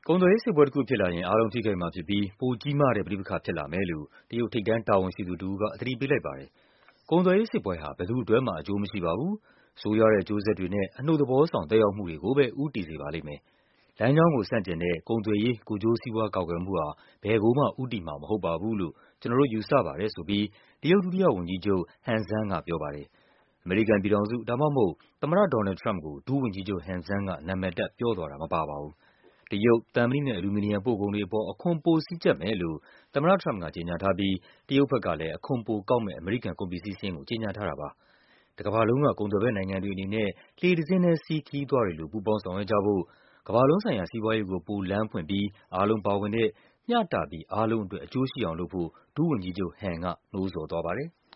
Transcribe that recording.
ကုန်သွယ်ရေးစစ်ပွဲတခုဖြစ်လာရင်အားလုံးထိခိုက်မှာဖြစ်ပြီးပိုကြီးမားတဲ့ပဋိပက္ခဖြစ်လာမယ်လို့တရုတ်ထိပ်တန်းတာဝန်ရှိသူတဦးကသတိပေးလိုက်ပါတယ်။ကုန်သွယ်ရေးစစ်ပွဲဟာဘယ်သူ့အတွက်မှအကျိုးမရှိပါဘူး။ဆိုးရွားတဲ့အကျိုးဆက်တွေနဲ့အနှုတ်သဘောဆောင်သက်ရောက်မှုတွေကိုပဲဦးတည်စေပါလိမ့်မယ်။လမ်းကြောင်းကိုဆန့်ကျင်တဲ့ကုန်သွယ်ရေးကိုယ်ကျိုးစီးပွားကောက်ွယ်မှုဟာဘယ်ကိုမှဦးတည်မှာမဟုတ်ပါဘူးလို့ကျွန်တော်တို့ယူဆပါတယ်ဆိုပြီးတရုတ်ဒုတိယဝန်ကြီးချုပ် Han Zheng ကပြောပါတယ်။အမေရိကန်ပြည်ထောင်စုဒါမှမဟုတ်သမ္မတဒေါ်နယ်လ်ဒ် ထရမ့်ပ်ကိုဒုဝန်ကြီးချုပ် Han Zheng ကနာမည်တပ်ပြောသွားတာမပါပါဘူး။တရုတ်သံမဏိနဲ့အလူမီနီယံပို့ကုန်တွေအပေါ်အခွန်ပိုစည်းကျပ်မယ်လို့သမ္မတထရမ့်ပ်ကကြေညာထားပြီးတရုတ်ဘက်ကလည်းအခွန်ပိုကောက်မယ့်အမေရိကန်ကုန်ပစ္စည်းစာရင်းကိုကြေညာထားတာပါ။တကမ္ဘာလုံးကကုန်သွယ်ဘက်နိုင်ငံတွေအနေနဲ့လှေတစင်းထဲစီးခရီးသွားတွေလိုပူးပေါင်းဆောင်ရွက်ကြဖို့ကမ္ဘာလုံးဆိုင်ရာစီးပွားရေးကိုပိုလမ်းဖွင့်ပြီးအားလုံးပါဝင်တဲ့မျှတပြီးအားလုံးအတွက်အကျိုးရှိအောင်လုပ်ဖို့ဒုဝန်ကြီးချုပ် Han ကနှိုးဆော်သွားပါတယ်။